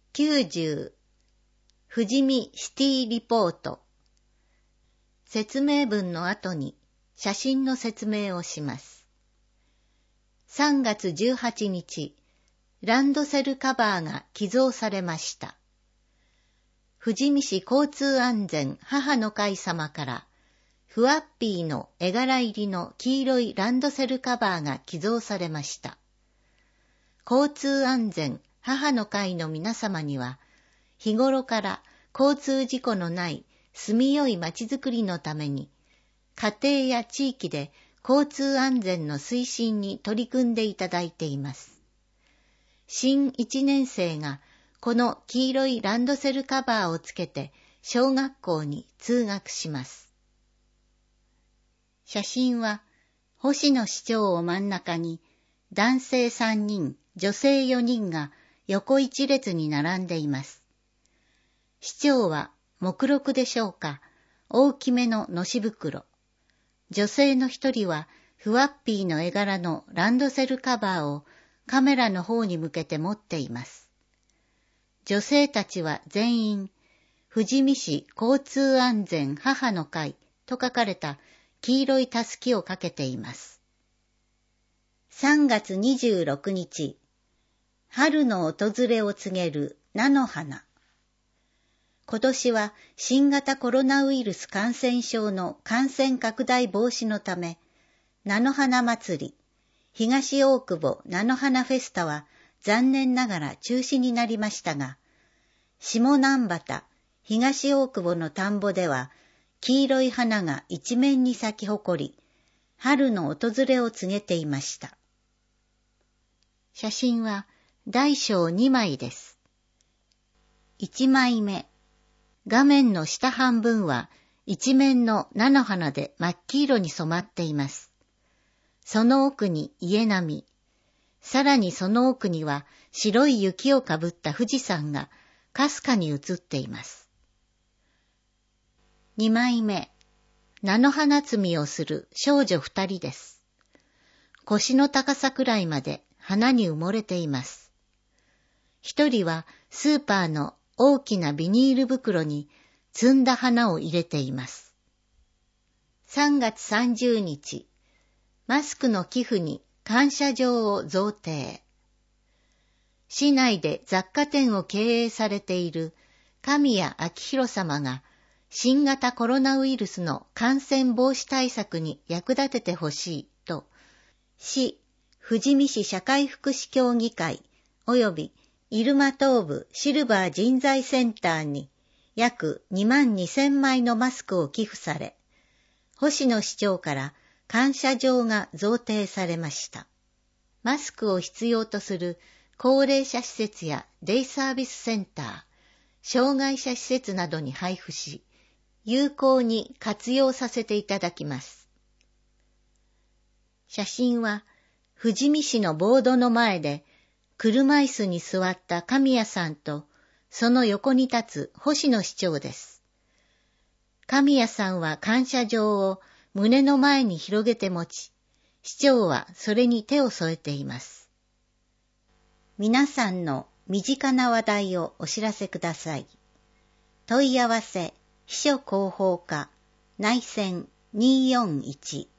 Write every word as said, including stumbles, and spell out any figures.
きゅうじゅう富士見シティリポート。説明文の後に写真の説明をします。さんがつじゅうはちにち、ランドセルカバーが寄贈されました。富士見市交通安全母の会様から、ふわっぴーの絵柄入りの黄色いランドセルカバーが寄贈されました。交通安全母の会の皆様には、日頃から交通事故のない住みよいまちづくりのために、家庭や地域で交通安全の推進に取り組んでいただいています。新いちねん生がこの黄色いランドセルカバーをつけて小学校に通学します。写真は星野市長を真ん中に男性さんにん、女性よにんが横一列に並んでいます。市長は目録でしょうか、大きめののし袋。女性の一人はふわっぴーの絵柄のランドセルカバーをカメラの方に向けて持っています。女性たちは全員、富士見市交通安全母の会と書かれた黄色いたすきをかけています。さんがつにじゅうろくにち、春の訪れを告げる菜の花。今年は新型コロナウイルス感染症の感染拡大防止のため、菜の花祭り、東大久保菜の花フェスタは残念ながら中止になりましたが、下南畑、東大久保の田んぼでは、黄色い花が一面に咲き誇り、春の訪れを告げていました。写真は大小にまいです。いちまいめ。画面の下半分は一面の菜の花で真っ黄色に染まっています。その奥に家並み、さらにその奥には白い雪をかぶった富士山がかすかに映っています。にまいめ、菜の花摘みをする少女二人です。腰の高さくらいまで花に埋もれています。一人はスーパーの大きなビニール袋に摘んだ花を入れています。さんがつさんじゅうにち、マスクの寄付に感謝状を贈呈。市内で雑貨店を経営されている神谷明宏様が新型コロナウイルスの感染防止対策に役立ててほしいと、市富士見市社会福祉協議会及び入間東部シルバー人材センターに約にまんにせんまいのマスクを寄付され、星野市長から感謝状が贈呈されました。マスクを必要とする高齢者施設やデイサービスセンター、障害者施設などに配布し、有効に活用させていただきます。写真は富士見市のボードの前で車椅子に座った神谷さんとその横に立つ星野市長です。神谷さんは感謝状を胸の前に広げて持ち、市長はそれに手を添えています。皆さんの身近な話題をお知らせください。問い合わせ、秘書広報課、内線にーよんいち